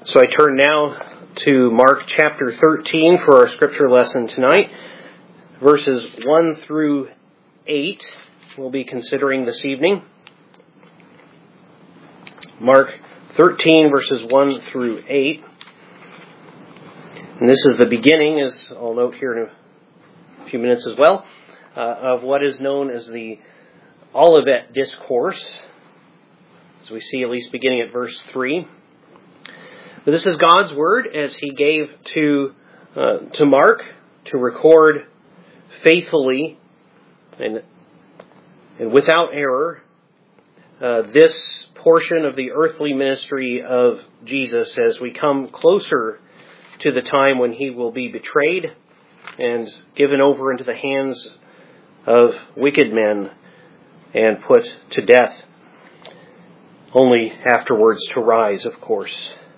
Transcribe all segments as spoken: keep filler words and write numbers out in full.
So I turn now to Mark chapter thirteen for our scripture lesson tonight. Verses one through eight we'll be considering this evening. Mark thirteen verses one through eight. And this is the beginning, as I'll note here in a few minutes as well, uh, of what is known as the Olivet Discourse, as we see at least beginning at verse three. But this is God's word as He gave to uh, to Mark to record faithfully and and without error uh, this portion of the earthly ministry of Jesus as we come closer to the time when He will be betrayed and given over into the hands of wicked men and put to death, only afterwards to rise, of course.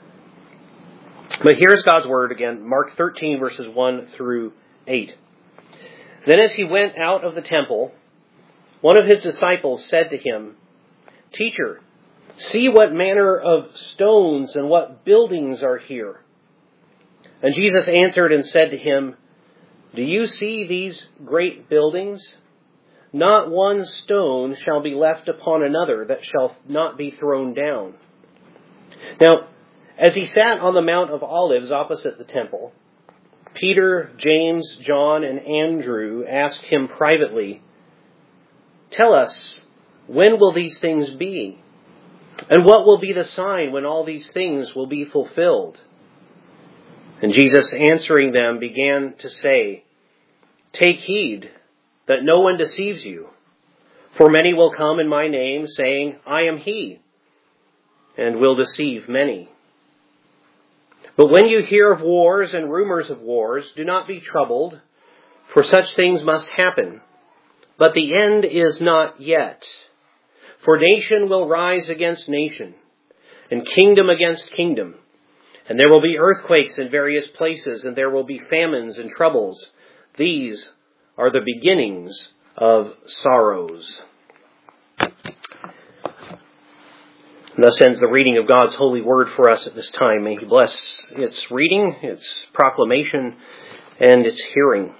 But here's God's word again, Mark thirteen, verses one through eight. Then as He went out of the temple, one of His disciples said to Him, "Teacher, see what manner of stones and what buildings are here." And Jesus answered and said to him, "Do you see these great buildings? Not one stone shall be left upon another that shall not be thrown down." Now, as He sat on the Mount of Olives opposite the temple, Peter, James, John, and Andrew asked Him privately, "Tell us, when will these things be? And what will be the sign when all these things will be fulfilled?" And Jesus, answering them, began to say, "Take heed that no one deceives you. For many will come in my name, saying, 'I am He,' and will deceive many. But when you hear of wars and rumors of wars, do not be troubled, for such things must happen. But the end is not yet. For nation will rise against nation, and kingdom against kingdom. And there will be earthquakes in various places, and there will be famines and troubles. These are the beginnings of sorrows." And thus ends the reading of God's holy word for us at this time. May He bless its reading, its proclamation, and its hearing.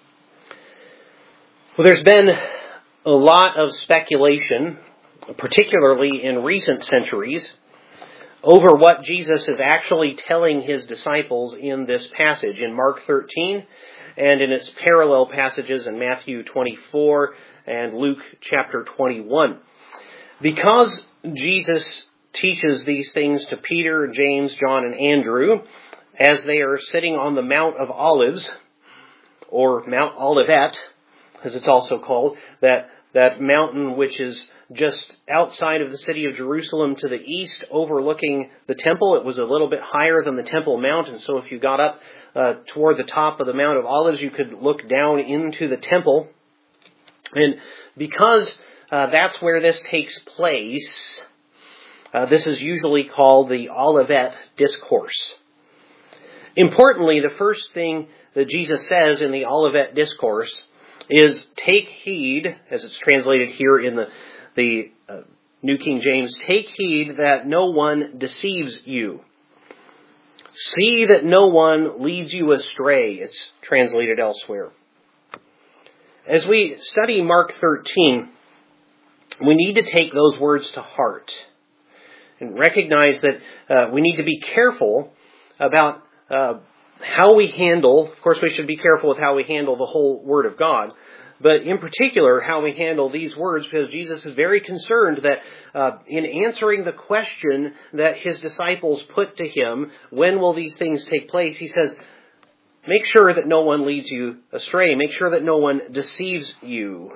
Well, there's been a lot of speculation, particularly in recent centuries, over what Jesus is actually telling His disciples in this passage in Mark thirteen and in its parallel passages in Matthew twenty-four and Luke chapter twenty-one. Because Jesus teaches these things to Peter, James, John, and Andrew as they are sitting on the Mount of Olives, or Mount Olivet, as it's also called, that, that mountain which is just outside of the city of Jerusalem to the east, overlooking the temple. It was a little bit higher than the Temple Mount, and so if you got up uh, toward the top of the Mount of Olives, you could look down into the temple. And because uh, that's where this takes place, uh, this is usually called the Olivet Discourse. Importantly, the first thing that Jesus says in the Olivet Discourse is, "Take heed," as it's translated here in the The uh, New King James, "Take heed that no one deceives you. See that no one leads you astray," it's translated elsewhere. As we study Mark thirteen, we need to take those words to heart and recognize that uh, we need to be careful about uh, how we handle, of course we should be careful with how we handle the whole Word of God, but in particular, how we handle these words, because Jesus is very concerned that uh, in answering the question that His disciples put to Him, when will these things take place, He says, make sure that no one leads you astray. Make sure that no one deceives you.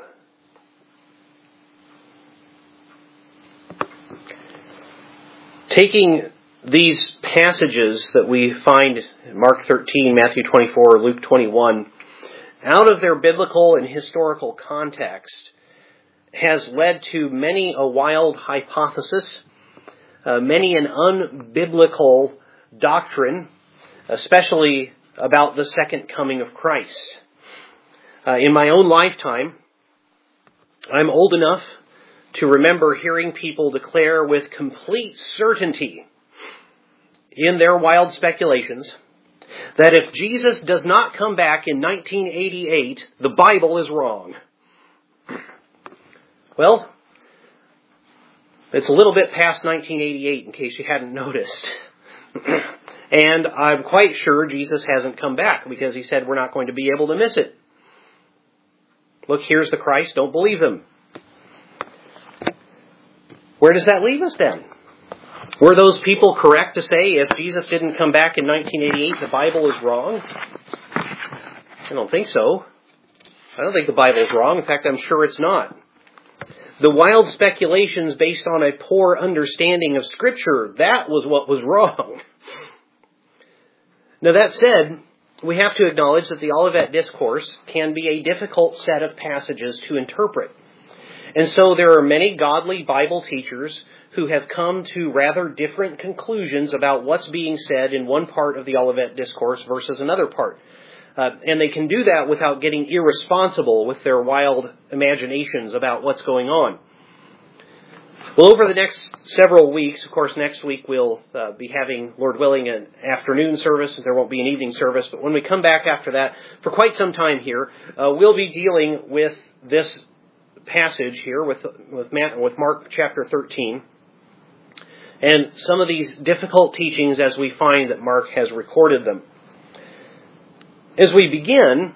Taking these passages that we find in Mark thirteen, Matthew twenty-four, Luke twenty-one, out of their biblical and historical context, has led to many a wild hypothesis, uh, many an unbiblical doctrine, especially about the second coming of Christ. Uh, in my own lifetime, I'm old enough to remember hearing people declare with complete certainty, in their wild speculations that if Jesus does not come back in nineteen eighty-eight, the Bible is wrong. Well, it's a little bit past nineteen eighty-eight in case you hadn't noticed. And I'm quite sure Jesus hasn't come back because he said we're not going to be able to miss it. Look, here's the Christ, don't believe him. Where does that leave us then? Were those people correct to say if Jesus didn't come back in nineteen eighty-eight, the Bible is wrong? I don't think so. I don't think the Bible is wrong. In fact, I'm sure it's not. The wild speculations based on a poor understanding of Scripture, that was what was wrong. Now that said, we have to acknowledge that the Olivet Discourse can be a difficult set of passages to interpret. And so there are many godly Bible teachers who have come to rather different conclusions about what's being said in one part of the Olivet Discourse versus another part. Uh, and they can do that without getting irresponsible with their wild imaginations about what's going on. Well, over the next several weeks, of course, next week we'll uh, be having, Lord willing, an afternoon service. There won't be an evening service. But when we come back after that, for quite some time here, uh, we'll be dealing with this passage here with with, Matt, with Mark chapter thirteen. And some of these difficult teachings as we find that Mark has recorded them. As we begin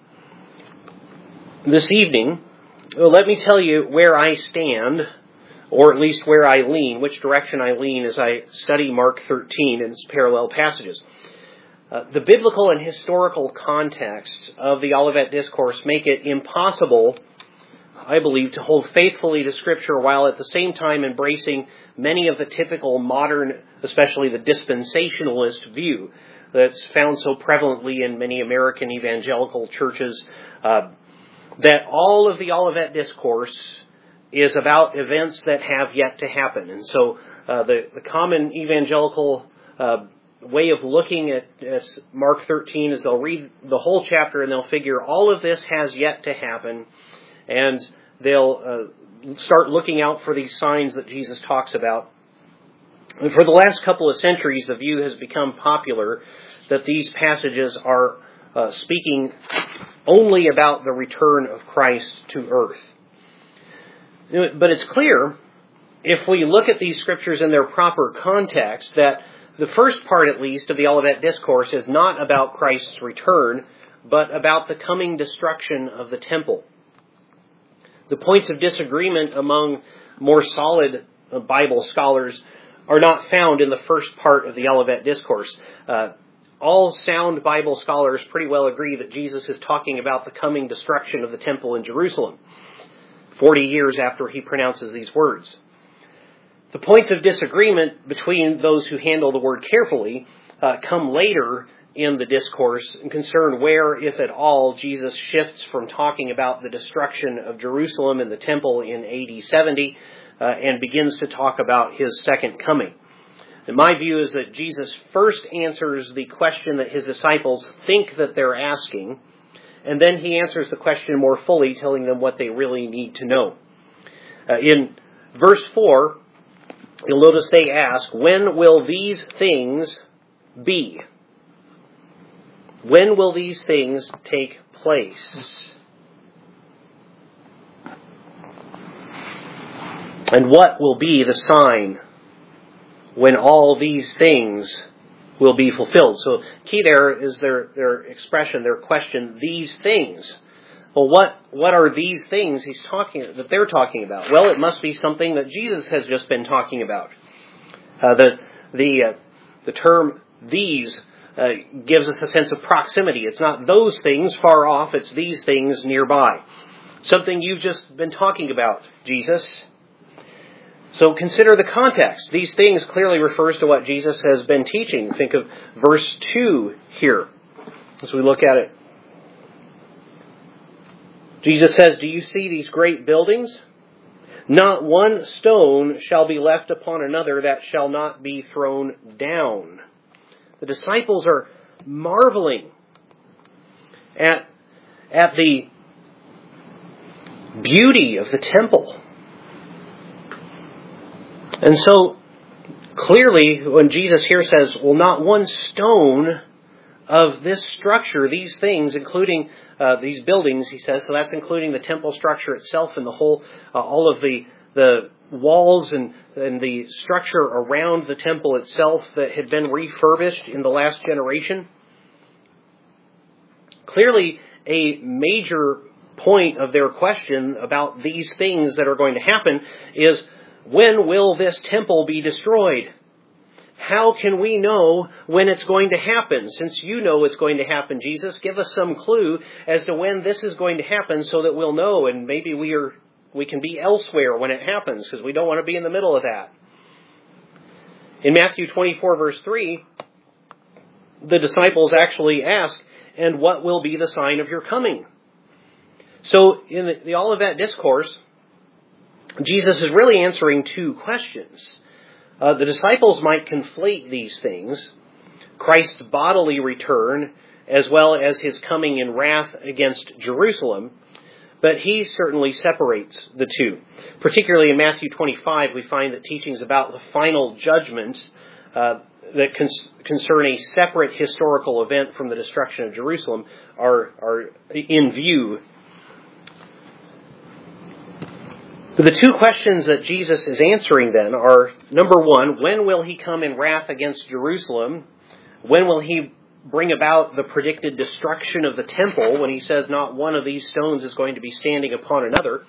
this evening, well, let me tell you where I stand, or at least where I lean, which direction I lean as I study Mark thirteen and its parallel passages. Uh, the biblical and historical contexts of the Olivet Discourse make it impossible, I believe, to hold faithfully to Scripture while at the same time embracing many of the typical modern, especially the dispensationalist view that's found so prevalently in many American evangelical churches, uh, that all of the Olivet Discourse is about events that have yet to happen. And so uh, the, the common evangelical uh, way of looking at, at Mark thirteen is they'll read the whole chapter and they'll figure all of this has yet to happen, and they'll uh, start looking out for these signs that Jesus talks about. And for the last couple of centuries, the view has become popular that these passages are uh, speaking only about the return of Christ to earth. But it's clear, if we look at these scriptures in their proper context, that the first part, at least, of the Olivet Discourse is not about Christ's return, but about the coming destruction of the temple. The points of disagreement among more solid Bible scholars are not found in the first part of the Olivet Discourse. Uh, all sound Bible scholars pretty well agree that Jesus is talking about the coming destruction of the temple in Jerusalem, forty years after he pronounces these words. The points of disagreement between those who handle the word carefully uh, come later in the discourse and concern where, if at all, Jesus shifts from talking about the destruction of Jerusalem and the temple in A D seventy uh, and begins to talk about his second coming. And my view is that Jesus first answers the question that his disciples think that they're asking, and then he answers the question more fully, telling them what they really need to know. Uh, in verse four, you'll notice they ask, when will these things be? When will these things take place? And what will be the sign when all these things will be fulfilled? So key there is their, their expression, their question, these things. Well, what, what are these things he's talking, that they're talking about? Well, it must be something that Jesus has just been talking about. Uh, the, the, uh, the term these uh, gives us a sense of proximity. It's not those things far off, it's these things nearby. Something you've just been talking about, Jesus. So consider the context. These things clearly refers to what Jesus has been teaching. Think of verse two here as we look at it. Jesus says, do you see these great buildings? Not one stone shall be left upon another that shall not be thrown down. The disciples are marveling at, at the beauty of the temple. And so, clearly, when Jesus here says, well, not one stone of this structure, these things, including uh, these buildings, he says, so that's including the temple structure itself and the whole, uh, all of the the walls and, and the structure around the temple itself that had been refurbished in the last generation. Clearly, a major point of their question about these things that are going to happen is, when will this temple be destroyed? How can we know when it's going to happen? Since you know it's going to happen, Jesus, give us some clue as to when this is going to happen so that we'll know, and maybe we are we can be elsewhere when it happens, because we don't want to be in the middle of that. In Matthew twenty-four, verse three, the disciples actually ask, and what will be the sign of your coming? So in the, the Olivet Discourse, Jesus is really answering two questions. Uh, the disciples might conflate these things, Christ's bodily return, as well as his coming in wrath against Jerusalem, but he certainly separates the two. Particularly in Matthew twenty-five, we find that teachings about the final judgment uh, that cons- concern a separate historical event from the destruction of Jerusalem are, are in view. The two questions that Jesus is answering then are, number one, when will he come in wrath against Jerusalem? When will he bring about the predicted destruction of the temple when he says not one of these stones is going to be standing upon another?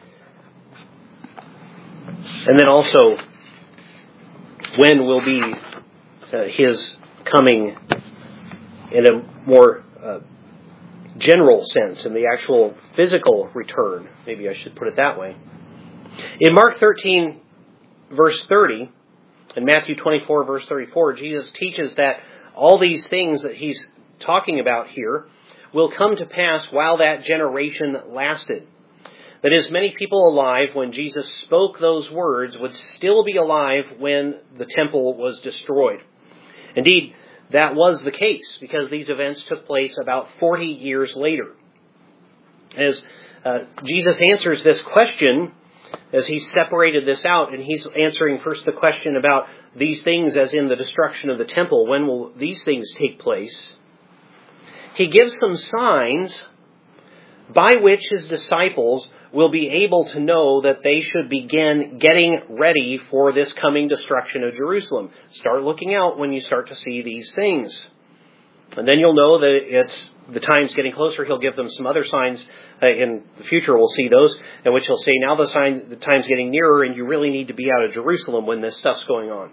And then also, when will be uh, his coming in a more uh, general sense, in the actual physical return? Maybe I should put it that way. In Mark thirteen, verse thirty, and Matthew twenty-four, verse thirty-four, Jesus teaches that all these things that he's talking about here will come to pass while that generation lasted. That is, many people alive when Jesus spoke those words would still be alive when the temple was destroyed. Indeed, that was the case, because these events took place about forty years later. As uh, Jesus answers this question, as he's separated this out, and he's answering first the question about these things as in the destruction of the temple, when will these things take place? He gives some signs by which his disciples will be able to know that they should begin getting ready for this coming destruction of Jerusalem. Start looking out when you start to see these things. And then you'll know that it's the time's getting closer. He'll give them some other signs uh, in the future. We'll see those, in which he'll say, now the sign, the time's getting nearer, and you really need to be out of Jerusalem when this stuff's going on.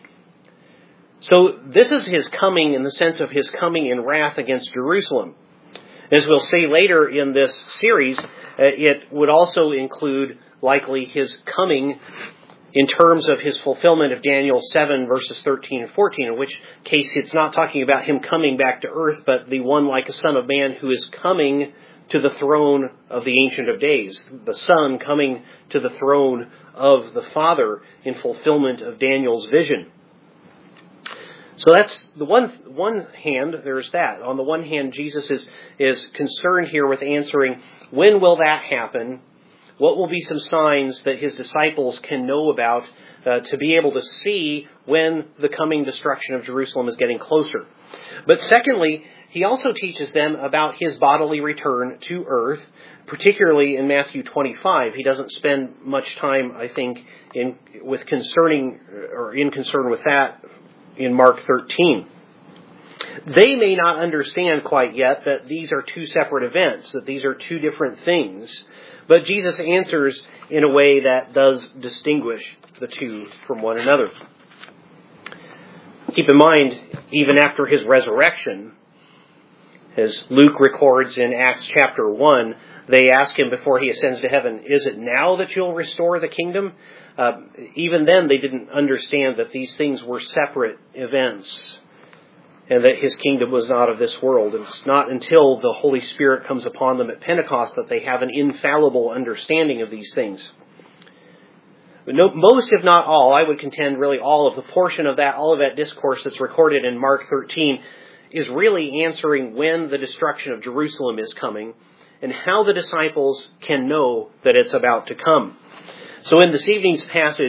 So this is his coming in the sense of his coming in wrath against Jerusalem. As we'll see later in this series, uh, it would also include likely his coming in terms of his fulfillment of Daniel seven, verses thirteen and fourteen, in which case it's not talking about him coming back to earth, but the one like a son of man who is coming to the throne of the Ancient of Days, the Son coming to the throne of the Father in fulfillment of Daniel's vision. So that's the one one hand, there's that. On the one hand, Jesus is, is concerned here with answering, when will that happen? What will be some signs that his disciples can know about uh, to be able to see when the coming destruction of Jerusalem is getting closer? But secondly, he also teaches them about his bodily return to earth, particularly in Matthew twenty-five. He doesn't spend much time, I think, in with concerning or in concern with that in Mark thirteen. They may not understand quite yet that these are two separate events, that these are two different things. But Jesus answers in a way that does distinguish the two from one another. Keep in mind, even after his resurrection, as Luke records in Acts chapter one, they ask him before he ascends to heaven, is it now that you'll restore the kingdom? Uh, even then, they didn't understand that these things were separate events, and that his kingdom was not of this world. And it's not until the Holy Spirit comes upon them at Pentecost that they have an infallible understanding of these things. But no, most, if not all, I would contend really all of the portion of that Olivet Discourse that's recorded in Mark thirteen is really answering when the destruction of Jerusalem is coming and how the disciples can know that it's about to come. So in this evening's passage,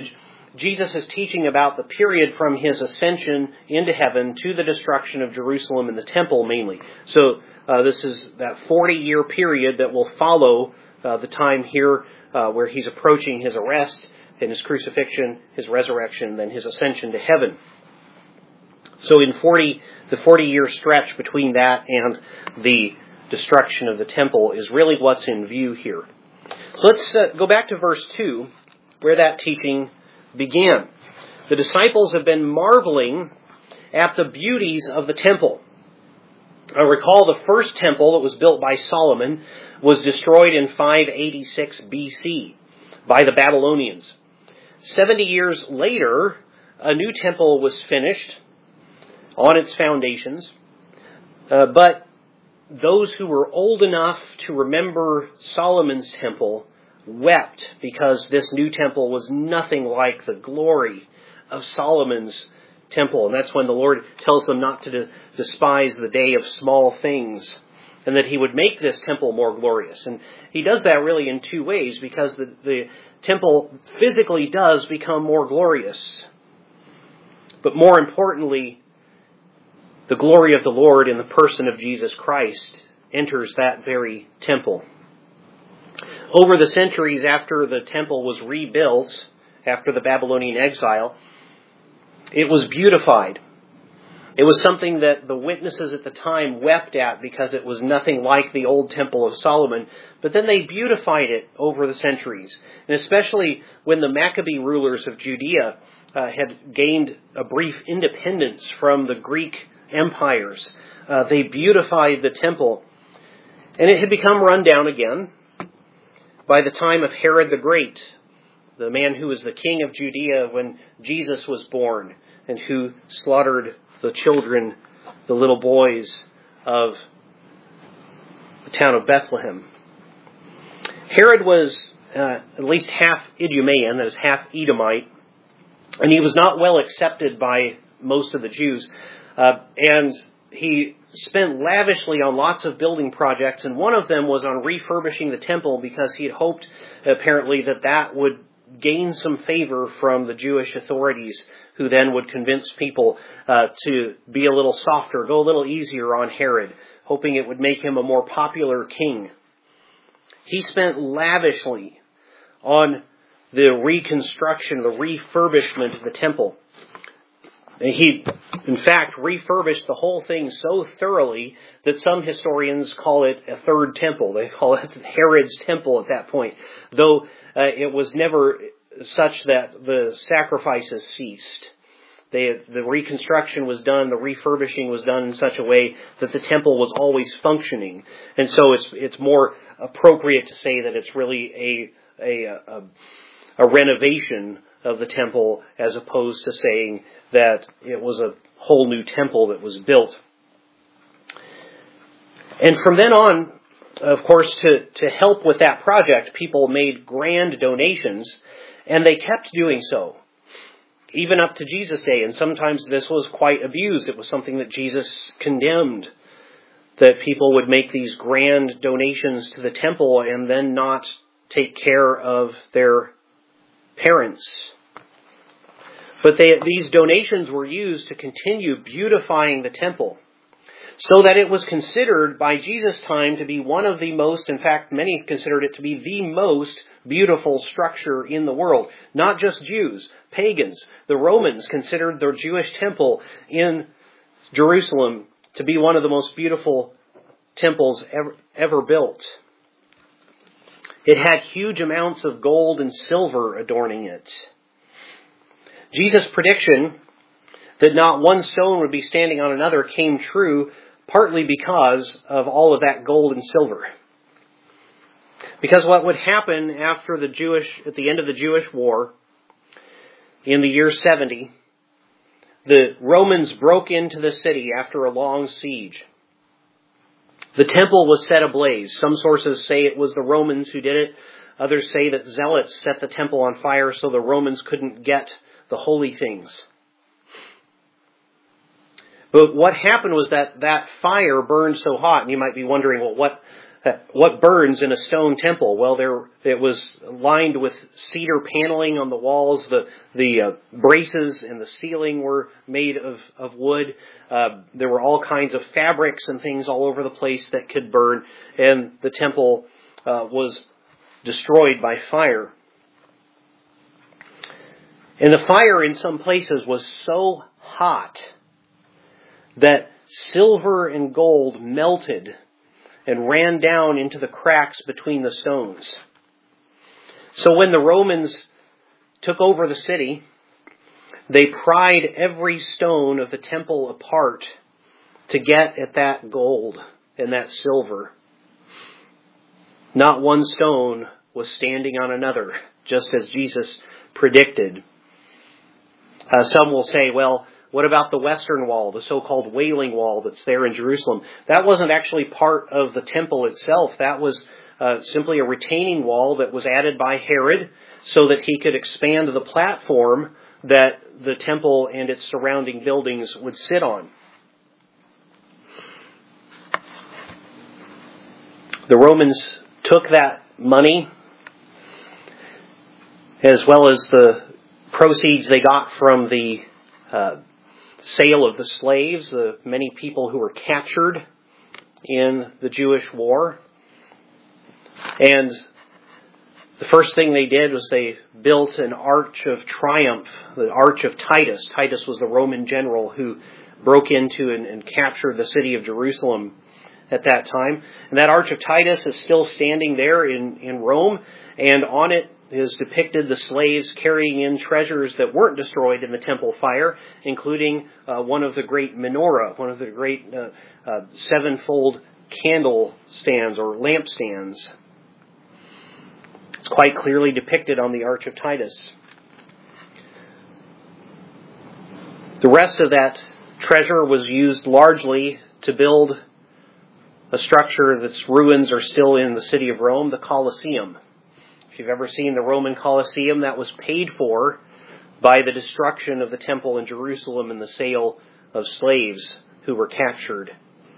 Jesus is teaching about the period from his ascension into heaven to the destruction of Jerusalem and the temple mainly. So uh, this is that forty-year period that will follow uh, the time here uh, where he's approaching his arrest and his crucifixion, his resurrection, then his ascension to heaven. So in forty, the forty-year stretch between that and the destruction of the temple is really what's in view here. So let's uh, go back to verse two, where that teaching began. The disciples have been marveling at the beauties of the temple. I recall the first temple that was built by Solomon was destroyed in five eighty-six B C by the Babylonians. Seventy years later, a new temple was finished on its foundations, uh, but those who were old enough to remember Solomon's temple wept because this new temple was nothing like the glory of Solomon's temple. And that's when the Lord tells them not to de- despise the day of small things, and that he would make this temple more glorious. And he does that really in two ways, because the, the temple physically does become more glorious. But more importantly, the glory of the Lord in the person of Jesus Christ enters that very temple. Over the centuries after the temple was rebuilt, after the Babylonian exile, it was beautified. It was something that the witnesses at the time wept at because it was nothing like the old temple of Solomon. But then they beautified it over the centuries. And especially when the Maccabee rulers of Judea uh, had gained a brief independence from the Greek empires, uh, they beautified the temple. And it had become run down again by the time of Herod the Great, the man who was the king of Judea when Jesus was born, and who slaughtered the children, the little boys of the town of Bethlehem. Herod was uh, at least half Idumean, that is half Edomite, and he was not well accepted by most of the Jews. Uh, and he spent lavishly on lots of building projects, and one of them was on refurbishing the temple because he had hoped, apparently, that that would gain some favor from the Jewish authorities, who then would convince people uh, to be a little softer, go a little easier on Herod, hoping it would make him a more popular king. He spent lavishly on the reconstruction, the refurbishment of the temple. He, in fact, refurbished the whole thing so thoroughly that some historians call it a third temple. They call it Herod's temple at that point, though uh, it was never such that the sacrifices ceased. They, the reconstruction was done, the refurbishing was done in such a way that the temple was always functioning. And so it's it's more appropriate to say that it's really a a, a, a renovation of the temple, as opposed to saying that it was a whole new temple that was built. And from then on, of course, to, to help with that project, people made grand donations, and they kept doing so, even up to Jesus' day. And sometimes this was quite abused. It was something that Jesus condemned, that people would make these grand donations to the temple and then not take care of their parents. But they, these donations were used to continue beautifying the temple, so that it was considered by Jesus' time to be one of the most, in fact, many considered it to be the most beautiful structure in the world. Not just Jews, pagans. The Romans considered the Jewish temple in Jerusalem to be one of the most beautiful temples ever, ever built. It had huge amounts of gold and silver adorning it. Jesus' prediction that not one stone would be standing on another came true, partly because of all of that gold and silver. Because what would happen after the Jewish, at the end of the Jewish war, in the year seventy, the Romans broke into the city after a long siege. The temple was set ablaze. Some sources say it was the Romans who did it. Others say that zealots set the temple on fire so the Romans couldn't get the holy things. But what happened was that that fire burned so hot, and you might be wondering, well, what what burns in a stone temple? Well, there it was lined with cedar paneling on the walls. The the uh, braces and the ceiling were made of of wood. Uh, there were all kinds of fabrics and things all over the place that could burn, and the temple uh, was destroyed by fire. And the fire in some places was so hot that silver and gold melted and ran down into the cracks between the stones. So when the Romans took over the city, they pried every stone of the temple apart to get at that gold and that silver. Not one stone was standing on another, just as Jesus predicted. Uh, some will say, well, what about the Western Wall, the so-called Wailing Wall that's there in Jerusalem? That wasn't actually part of the temple itself. That was uh, simply a retaining wall that was added by Herod so that he could expand the platform that the temple and its surrounding buildings would sit on. The Romans took that money, as well as the proceeds they got from the uh, sale of the slaves, the many people who were captured in the Jewish war. And the first thing they did was they built an arch of triumph, the Arch of Titus. Titus was the Roman general who broke into and, and captured the city of Jerusalem at that time. And that Arch of Titus is still standing there in, in Rome, and on it is depicted the slaves carrying in treasures that weren't destroyed in the temple fire, including uh, one of the great menorah, one of the great uh, uh, sevenfold candle stands or lampstands. It's quite clearly depicted on the Arch of Titus. The rest of that treasure was used largely to build a structure that's ruins are still in the city of Rome, the Colosseum. If you've ever seen the Roman Colosseum, that was paid for by the destruction of the temple in Jerusalem and the sale of slaves who were captured.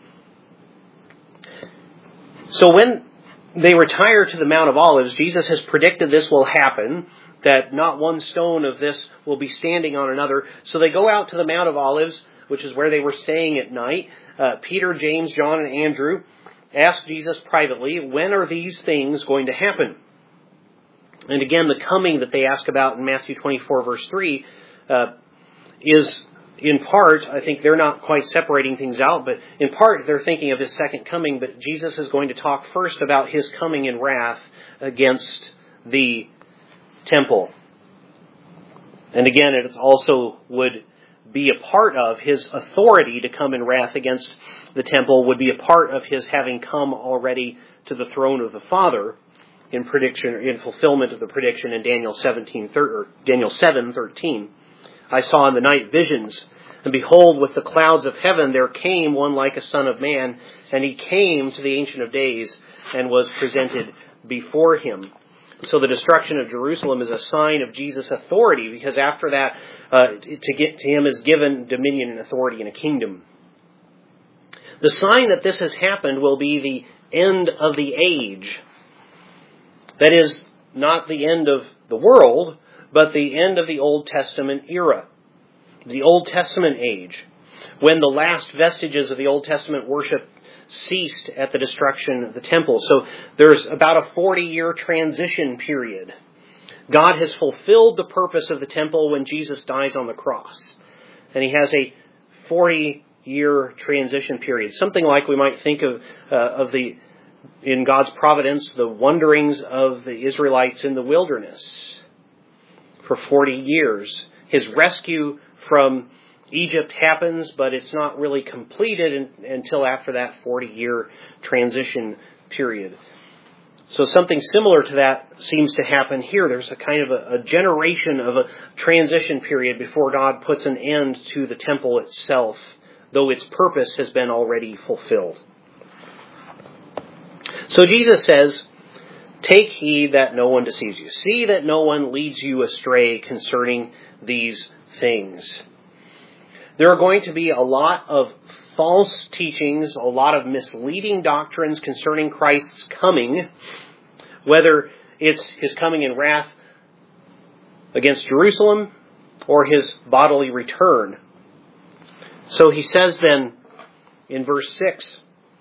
So when they retire to the Mount of Olives, Jesus has predicted this will happen, that not one stone of this will be standing on another. So they go out to the Mount of Olives, which is where they were staying at night. Uh, Peter, James, John, and Andrew ask Jesus privately, when are these things going to happen? And again, the coming that they ask about in Matthew twenty-four, verse three, uh, is in part, I think they're not quite separating things out, but in part they're thinking of his second coming, but Jesus is going to talk first about his coming in wrath against the temple. And again, it also would be a part of his authority to come in wrath against the temple, would be a part of his having come already to the throne of the Father in prediction, in fulfillment of the prediction in Daniel seventeen, or Daniel seven thirteen. I saw in the night visions, and behold, with the clouds of heaven there came one like a son of man, and he came to the Ancient of Days and was presented before him. So the destruction of Jerusalem is a sign of Jesus' authority, because after that, uh, to get to him is given dominion and authority in a kingdom. The sign that this has happened will be the end of the age. That is, not the end of the world, but the end of the Old Testament era. The Old Testament age, when the last vestiges of the Old Testament worship ceased at the destruction of the temple. So there's about a forty-year transition period. God has fulfilled the purpose of the temple when Jesus dies on the cross. And he has a forty-year transition period. Something like we might think of uh, of the, in God's providence, the wanderings of the Israelites in the wilderness for forty years. His rescue from Egypt happens, but it's not really completed in, until after that forty-year transition period. So something similar to that seems to happen here. There's a kind of a, a generation of a transition period before God puts an end to the temple itself, though its purpose has been already fulfilled. So Jesus says, "Take heed that no one deceives you. See that no one leads you astray concerning these things." There are going to be a lot of false teachings, a lot of misleading doctrines concerning Christ's coming, whether it's his coming in wrath against Jerusalem or his bodily return. So he says then in verse six,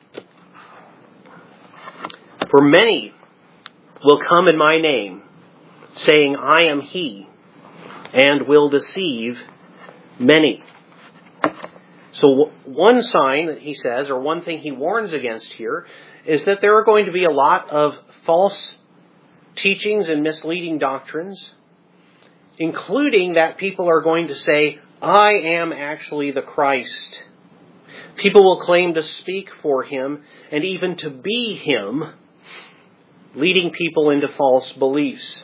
"For many will come in my name, saying, I am he, and will deceive many." So one sign that he says, or one thing he warns against here, is that there are going to be a lot of false teachings and misleading doctrines, including that people are going to say, I am actually the Christ. People will claim to speak for him and even to be him, leading people into false beliefs.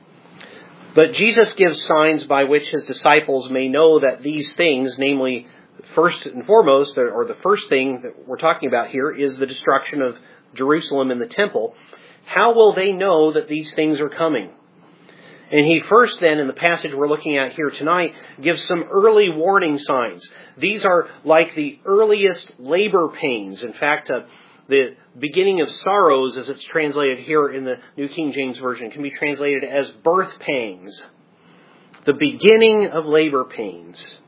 But Jesus gives signs by which his disciples may know that these things, namely, first and foremost, or the first thing that we're talking about here, is the destruction of Jerusalem and the temple. How will they know that these things are coming? And he first then, in the passage we're looking at here tonight, gives some early warning signs. These are like the earliest labor pains. In fact, uh, the beginning of sorrows, as it's translated here in the New King James Version, can be translated as birth pangs. The beginning of labor pains.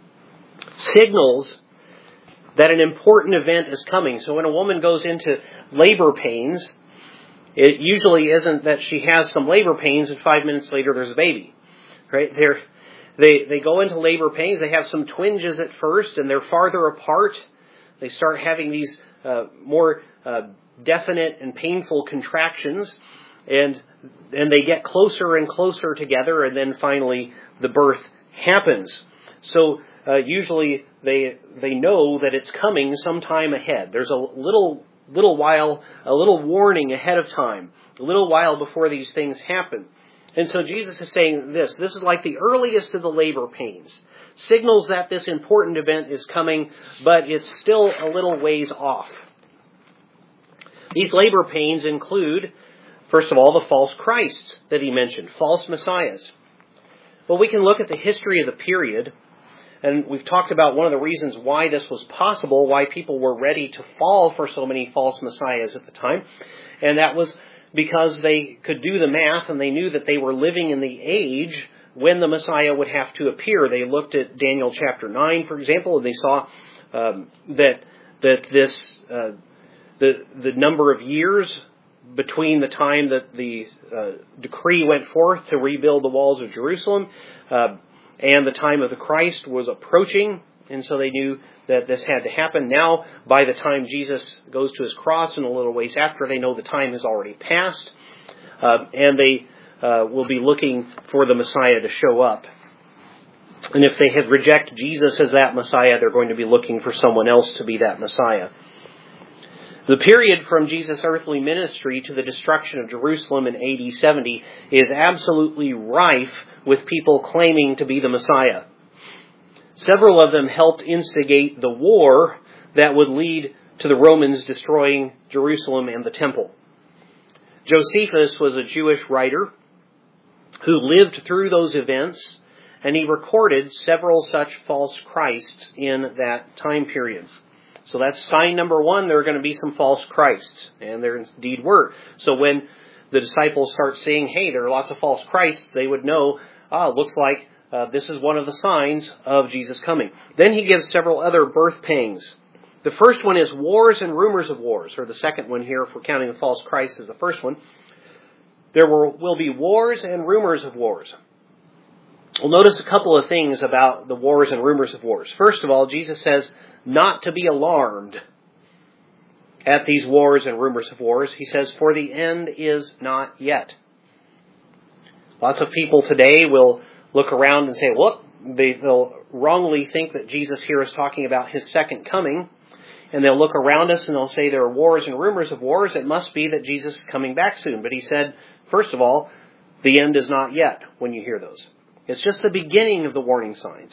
Signals that an important event is coming. So when a woman goes into labor pains, it usually isn't that she has some labor pains and five minutes later there's a baby. Right? They're, they they go into labor pains. They have some twinges at first and they're farther apart. They start having these uh, more uh, definite and painful contractions, and and they get closer and closer together, and then finally the birth happens. So uh, usually they they know that it's coming sometime ahead. There's a little little while, a little warning ahead of time, a little while before these things happen. And so Jesus is saying this. This is like the earliest of the labor pains. Signals that this important event is coming, but it's still a little ways off. These labor pains include, first of all, the false Christs that he mentioned, false messiahs. Well, we can look at the history of the period, and we've talked about one of the reasons why this was possible, why people were ready to fall for so many false messiahs at the time, and that was because they could do the math and they knew that they were living in the age when the Messiah would have to appear. They looked at Daniel chapter nine, for example, and they saw um, that that this uh, the the number of years between the time that the uh, decree went forth to rebuild the walls of Jerusalem uh, and the time of the Christ was approaching, and so they knew that this had to happen. Now, by the time Jesus goes to his cross and a little ways after, they know the time has already passed, uh, and they uh, will be looking for the Messiah to show up. And if they had reject Jesus as that Messiah, they're going to be looking for someone else to be that Messiah. The period from Jesus' earthly ministry to the destruction of Jerusalem in A D seventy is absolutely rife with people claiming to be the Messiah. Several of them helped instigate the war that would lead to the Romans destroying Jerusalem and the temple. Josephus was a Jewish writer who lived through those events, and he recorded several such false Christs in that time period. So that's sign number one, there are going to be some false Christs, and there indeed were. So when the disciples start saying, hey, there are lots of false Christs, they would know, ah, looks like Uh, this is one of the signs of Jesus coming. Then he gives several other birth pangs. The first one is wars and rumors of wars, or the second one here, if we're counting the false Christ as the first one. There will, will be wars and rumors of wars. We'll notice a couple of things about the wars and rumors of wars. First of all, Jesus says not to be alarmed at these wars and rumors of wars. He says, for the end is not yet. Lots of people today will look around and say, look, they, they'll wrongly think that Jesus here is talking about his second coming. And they'll look around us and they'll say there are wars and rumors of wars. It must be that Jesus is coming back soon. But he said, first of all, the end is not yet when you hear those. It's just the beginning of the warning signs.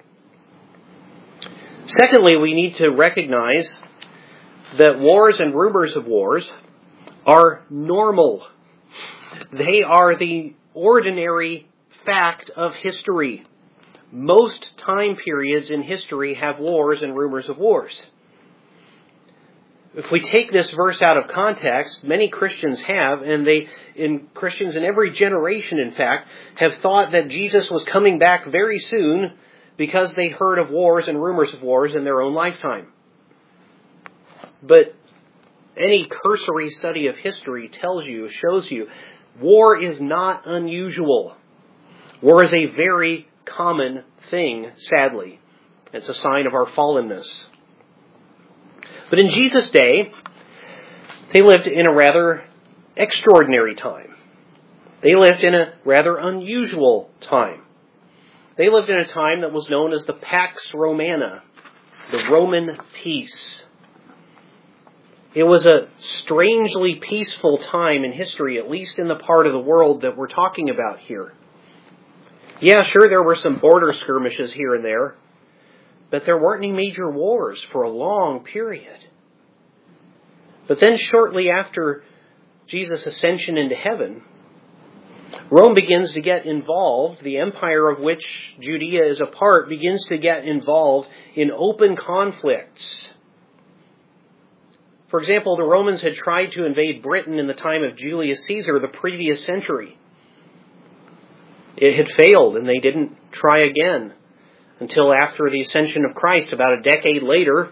Secondly, we need to recognize that wars and rumors of wars are normal. They are the ordinary fact of history. most time periods in history have wars and rumors of wars. If we take this verse out of context, many Christians have, and they, in Christians in every generation, in fact, have thought that Jesus was coming back very soon because they heard of wars and rumors of wars in their own lifetime. But any cursory study of history tells you, shows you, war is not unusual. War is a very common thing, sadly. It's a sign of our fallenness. But in Jesus' day, they lived in a rather extraordinary time. They lived in a rather unusual time. They lived in a time that was known as the Pax Romana, the Roman peace. It was a strangely peaceful time in history, at least in the part of the world that we're talking about here. Yeah, sure, there were some border skirmishes here and there, but there weren't any major wars for a long period. But then shortly after Jesus' ascension into heaven, Rome begins to get involved. The empire of which Judea is a part begins to get involved in open conflicts. For example, the Romans had tried to invade Britain in the time of Julius Caesar the previous century. It had failed, and they didn't try again until after the ascension of Christ, about a decade later.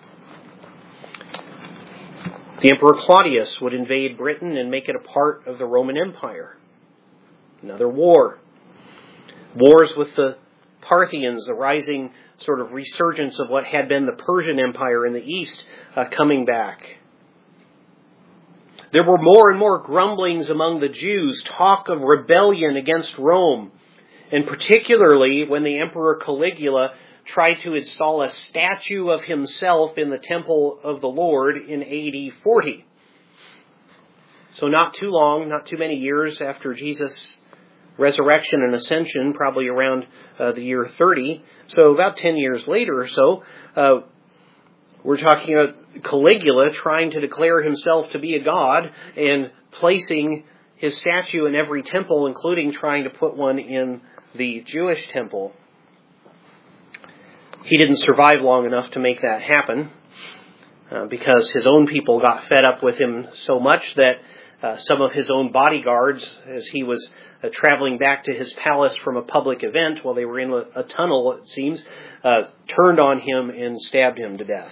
The Emperor Claudius would invade Britain and make it a part of the Roman Empire. Another war. Wars with the Parthians, the rising sort of resurgence of what had been the Persian Empire in the east uh, coming back. There were more and more grumblings among the Jews, talk of rebellion against Rome, and particularly when the Emperor Caligula tried to install a statue of himself in the temple of the Lord in A D forty. So not too long, not too many years after Jesus' resurrection and ascension, probably around uh, the year thirty, so about ten years later or so, uh, we're talking about Caligula trying to declare himself to be a god and placing his statue in every temple, including trying to put one in the Jewish temple. He didn't survive long enough to make that happen uh, because his own people got fed up with him so much that uh, some of his own bodyguards, as he was uh, traveling back to his palace from a public event while they were in a, a tunnel, it seems, uh, turned on him and stabbed him to death.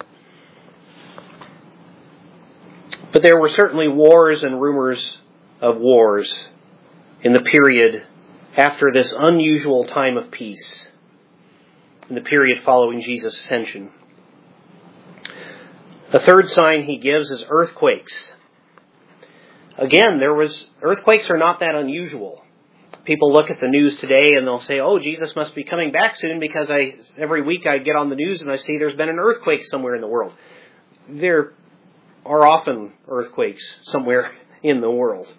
But there were certainly wars and rumors of wars in the period after this unusual time of peace, in the period following Jesus' ascension. The third sign he gives is earthquakes. Again, there was earthquakes are not that unusual. People look at the news today and they'll say, oh, Jesus must be coming back soon because I every week I get on the news and I see there's been an earthquake somewhere in the world. There are often earthquakes somewhere in the world.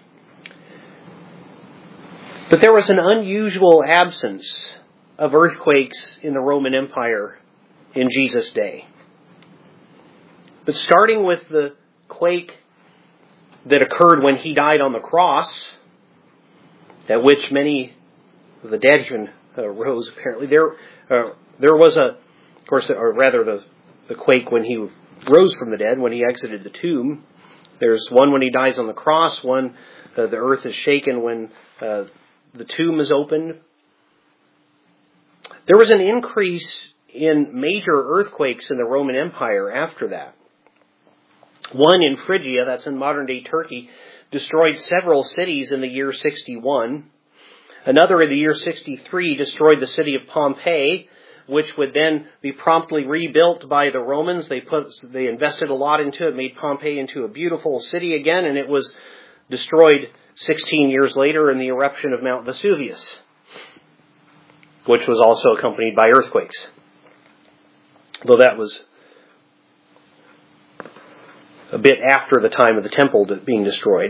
But there was an unusual absence of earthquakes in the Roman Empire in Jesus' day. But starting with the quake that occurred when he died on the cross, at which many of the dead even uh, rose, apparently, there uh, there was a, of course, or rather the, the quake when he rose from the dead, when he exited the tomb. There's one when he dies on the cross, one, uh, the earth is shaken when uh, the tomb is opened. There was an increase in major earthquakes in the Roman Empire after that. One in Phrygia, that's in modern-day Turkey, destroyed several cities in the year sixty-one. Another in the year sixty-three destroyed the city of Pompeii, which would then be promptly rebuilt by the Romans. They put, they invested a lot into it, made Pompeii into a beautiful city again, and it was destroyed sixteen years later in the eruption of Mount Vesuvius, which was also accompanied by earthquakes. Though that was a bit after the time of the temple being destroyed.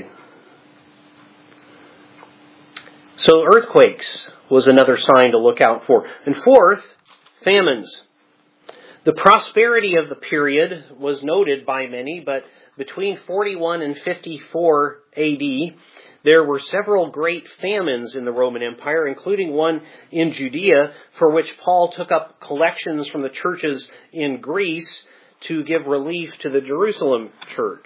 So earthquakes was another sign to look out for. And fourth, famines. The prosperity of the period was noted by many, but between forty-one and fifty-four A D, there were several great famines in the Roman Empire, including one in Judea, for which Paul took up collections from the churches in Greece to give relief to the Jerusalem church.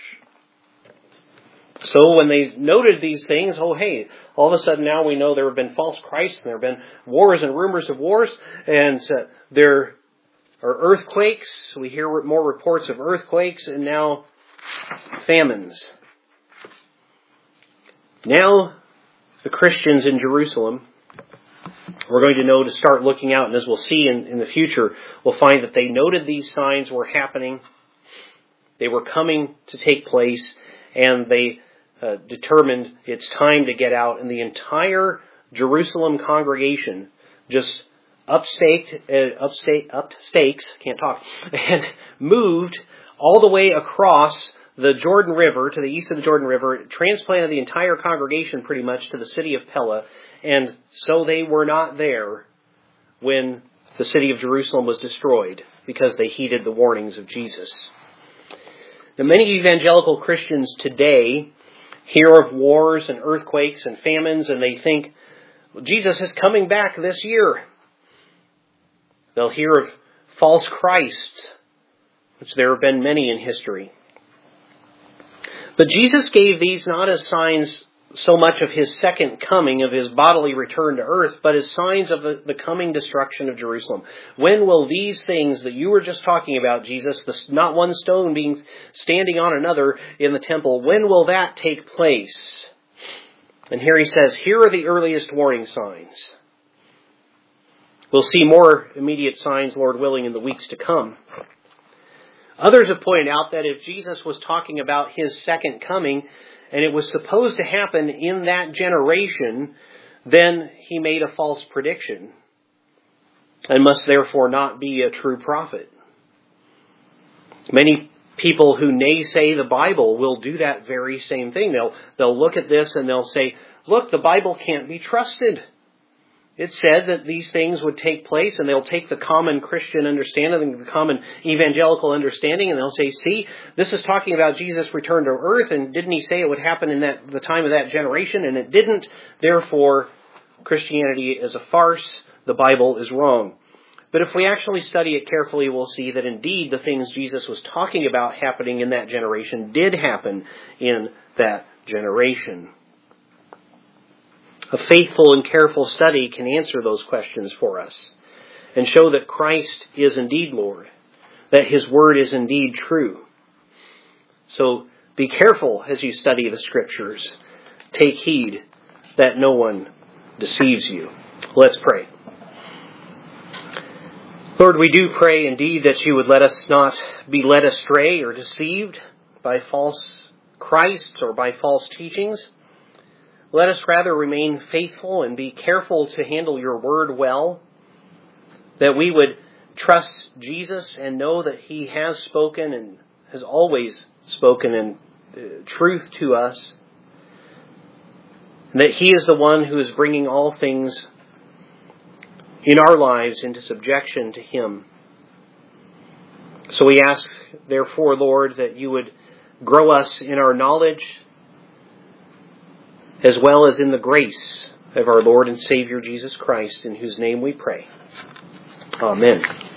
So when they noted these things, oh hey, all of a sudden now we know there have been false Christs, and there have been wars and rumors of wars, and uh, there are earthquakes. We hear more reports of earthquakes, and now famines. Now the Christians in Jerusalem, we're going to know to start looking out, and as we'll see in, in the future, we'll find that they noted these signs were happening. They were coming to take place, and they uh, determined it's time to get out. And the entire Jerusalem congregation just upstaked, uh, upstake, up stakes, can't talk, and moved all the way across the Jordan River, to the east of the Jordan River, transplanted the entire congregation pretty much to the city of Pella, and so they were not there when the city of Jerusalem was destroyed, because they heeded the warnings of Jesus. Now, many evangelical Christians today hear of wars and earthquakes and famines, and they think, well, Jesus is coming back this year. They'll hear of false Christs, which there have been many in history. But Jesus gave these not as signs so much of his second coming, of his bodily return to earth, but as signs of the, the coming destruction of Jerusalem. When will these things that you were just talking about, Jesus, the, not one stone being standing on another in the temple, when will that take place? And here he says, here are the earliest warning signs. We'll see more immediate signs, Lord willing, in the weeks to come. Others have pointed out that if Jesus was talking about his second coming, and it was supposed to happen in that generation, then he made a false prediction, and must therefore not be a true prophet. Many people who naysay the Bible will do that very same thing. They'll, they'll look at this and they'll say, look, the Bible can't be trusted. It said that these things would take place, and they'll take the common Christian understanding, the common evangelical understanding, and they'll say, see, this is talking about Jesus' return to earth, and didn't he say it would happen in that the time of that generation? And it didn't. Therefore, Christianity is a farce. The Bible is wrong. But if we actually study it carefully, we'll see that indeed the things Jesus was talking about happening in that generation did happen in that generation. A faithful and careful study can answer those questions for us and show that Christ is indeed Lord, that his word is indeed true. So be careful as you study the Scriptures. Take heed that no one deceives you. Let's pray. Lord, we do pray indeed that you would let us not be led astray or deceived by false Christs or by false teachings. Let us rather remain faithful and be careful to handle your word well, that we would trust Jesus and know that he has spoken and has always spoken in uh, truth to us, and that he is the one who is bringing all things in our lives into subjection to him. So we ask, therefore, Lord, that you would grow us in our knowledge, as well as in the grace of our Lord and Savior Jesus Christ, in whose name we pray. Amen.